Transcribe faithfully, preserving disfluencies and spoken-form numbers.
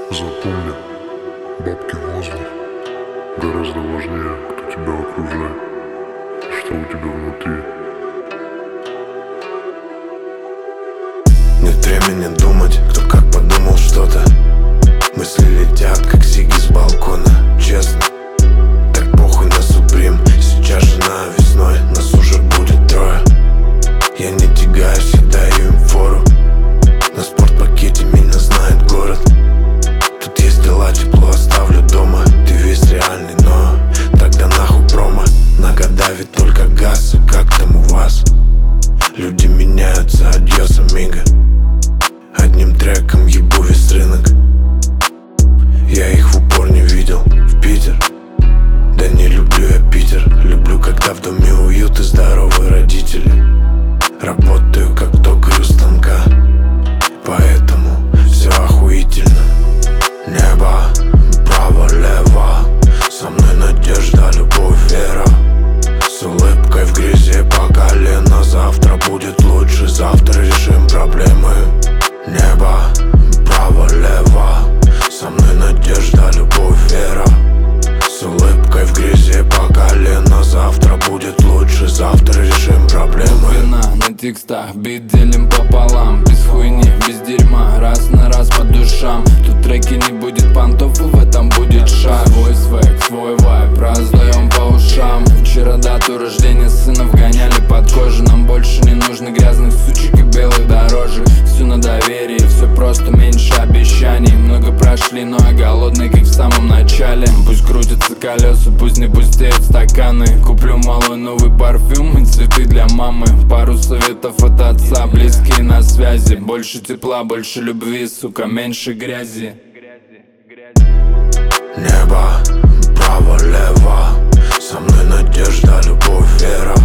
Запомни, бабки воздух гораздо важнее, кто тебя окружает, что у тебя внутри. Нет времени думать, кто как подумал что-то. Мысли летят, как сиги с балкона. Честно, так похуй на Суприм. Сейчас жена весной, нас уже будет трое. Я не тягаюсь, всегда даю им фору. На спортпакете меня знает город. Тут есть дела, тепло оставлю дома. Ты весь реальный, но тогда нахуй промо. На года ведь только газ, и как там у вас? Люди меняются, адьос, амиго. Одним треком ебу весь рынок. Я их в упор не видел. В Питер? Да не люблю я Питер. Люблю, когда в доме уют и здоровые родители. Работаю как токарь у станка, поэтому все охуительно. Небо, право-лево, со мной надежда, любовь, вера. С улыбкой в грязи по колено. Завтра будет лучше, завтра решим проблемы. Небо, право-лево, со мной надежда, любовь, вера. С улыбкой в грязи по колено. Завтра будет лучше, завтра решим проблемы. Вина на текстах, бит делим пополам. Без хуйни, без дерьма, раз на раз по душам. Тут треки не будет понтов, и в этом будет шаг. Свой свек, свой вайб, раздаем по ушам. Вчера дату рождения сына вгоняли под кожу. Нам больше не нужно грязных сучек и белых дорожек. Все на доверии, все просто, меньше обещаний. Много прошли, но я голодный, как в самом начале. Пусть крутятся колеса, пусть не пустеют стаканы. Куплю малой новый парфюм и цветы для мамы. Пару советов от отца, близкие на связи. Больше тепла, больше любви, сука, меньше грязи. Небо, право-лево, со мной надежда, любовь, вера.